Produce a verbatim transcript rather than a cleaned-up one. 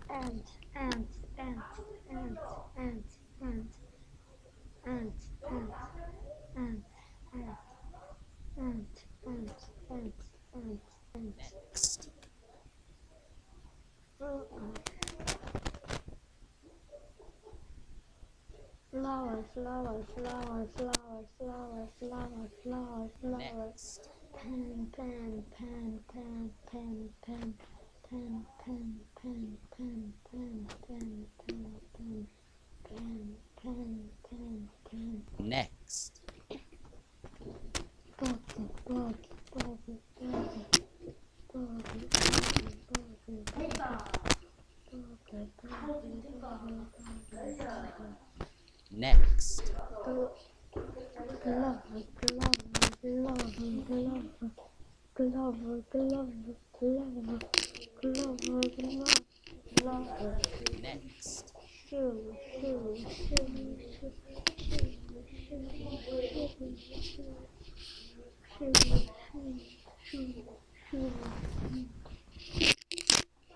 ants, ants, ants, ants, ants, ants, ants, ants, ants, ants, ants, ants, ants, ants. Next. Flowers, flowers, flowers, flowers, flowers, flowers, flowers, flowers. Next. Pen, pen, pen, pen, pen, pen, pen, pen, pen, pen, pen, pen, pen, pen, pen, pen, pen, pen. Next. Boggy, boggy, boggy, boggy, boggy, boggy, boggy, boggy, boggy, boggy, boggy, boggy. Next. Glover, glover, glover, glover, glover, glover, glover, glover, glover, glover. Next. Shoe, shoe, shoe, shoe, shoe, shoe, shoe, shoe, shoe, shoe, shoe, shoe.